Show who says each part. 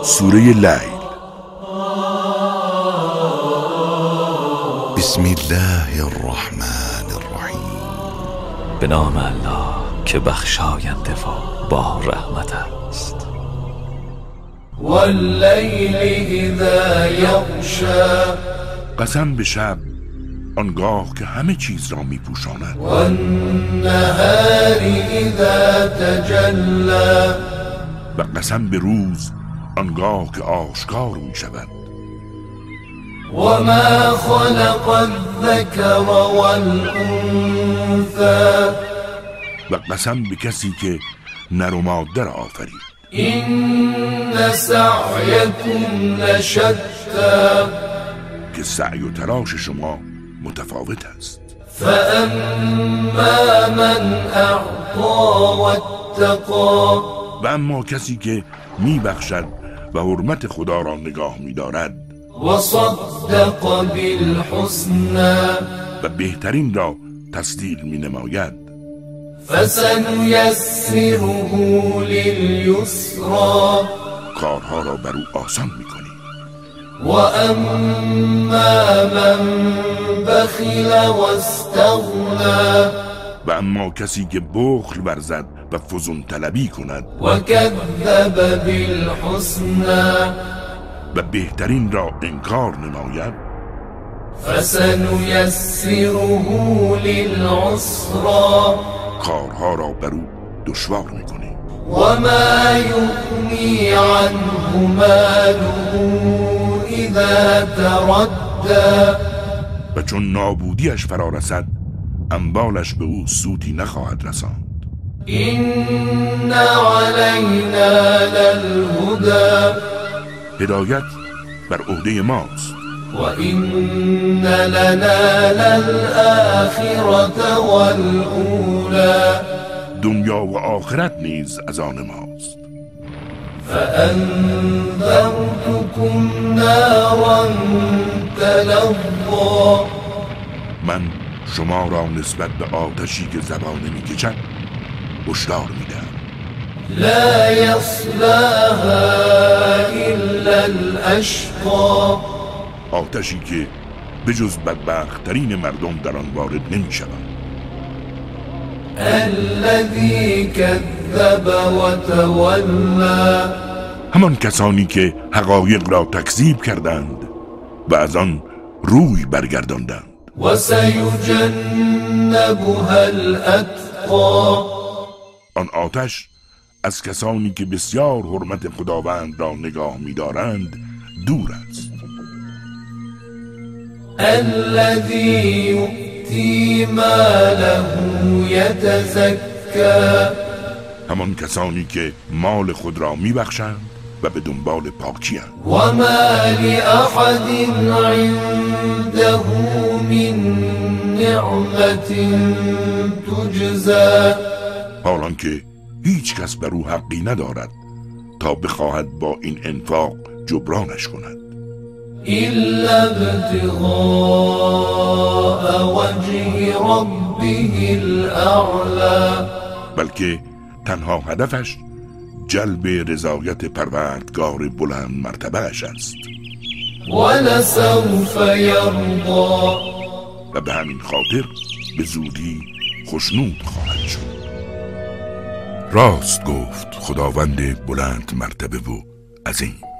Speaker 1: سوره لیل. بسم الله الرحمن الرحیم.
Speaker 2: به نام الله که بخشاینده و با رحمت است.
Speaker 3: واللیل اذا یغشی،
Speaker 1: قسم به شب آنگاه که همه چیز را می پوشاند.
Speaker 3: والنهار اذا تجلی،
Speaker 1: و قسم به روز آنگاه که آشکار می شود.
Speaker 3: وما خلق الذکر والانثی،
Speaker 1: و قسم به کسی که نر و ماده را آفرید.
Speaker 3: این سعیکم لشتی،
Speaker 1: که سعی و تلاش شما متفاوت است.
Speaker 3: فاما من اعطی واتقی،
Speaker 1: و اما کسی که می بخشد و حرمت خدا را نگاه می دارد
Speaker 3: و صدق بالحسنی،
Speaker 1: و بهترین را تصدیق می نماید
Speaker 3: فسنیسره للیسری،
Speaker 1: کارها را بر او آسان می کنی.
Speaker 3: و اما من بخل و استغنی،
Speaker 1: و اما کسی که بخل ورزد و فزون طلبی کند
Speaker 3: و کذب بالحسنی،
Speaker 1: و بهترین را انکار نماید
Speaker 3: فسنیسره للعسری،
Speaker 1: کارها را بر او دشوار می کنی.
Speaker 3: و ما یغنی عنه ماله اذا تردی،
Speaker 1: و چون نابودیش فرا رسد اموالش به او سودی نخواهد رساند.
Speaker 3: این علینا للهدی،
Speaker 1: هدایت بر عهده ماست.
Speaker 3: و این لنا للآخرة والأولی،
Speaker 1: دنیا و آخرت نیز از آن ماست.
Speaker 3: فأنذرتكم نارا تلظی،
Speaker 1: من شما را نسبت به آتشی که زبانه می کشد هشدار می دهم.
Speaker 3: لا یصلاها الا الاشقی،
Speaker 1: آتشی که بجز بدبخت‌ترین مردم در آن وارد نمی شود.
Speaker 3: الذی کذب و تولی،
Speaker 1: همان کسانی که حقایق را تکذیب کردند و از آن روی برگرداندند.
Speaker 3: و سیجنبها الاتقی،
Speaker 1: آن آتش از کسانی که بسیار حرمت خداوند را نگاه می دارند دور است.
Speaker 3: الذی یؤتی ماله یتزکی،
Speaker 1: همان کسانی که مال خود را می بخشند و به دنبال پاکی اند.
Speaker 3: و ما لأحد عنده من نعمت تجزی،
Speaker 1: حالان که هیچ کس بر او حقی ندارد تا بخواهد با این انفاق جبرانش کند.
Speaker 3: الا ابتغاء وجه ربه الاعلی،
Speaker 1: بلکه تنها هدفش جلب رضایت پروردگار بلند مرتبه اش است.
Speaker 3: ولسوف یرضی،
Speaker 1: و به همین خاطر به زودی خوشنود خواهد شد. راست گفت خداوند بلند مرتبه و عظیم.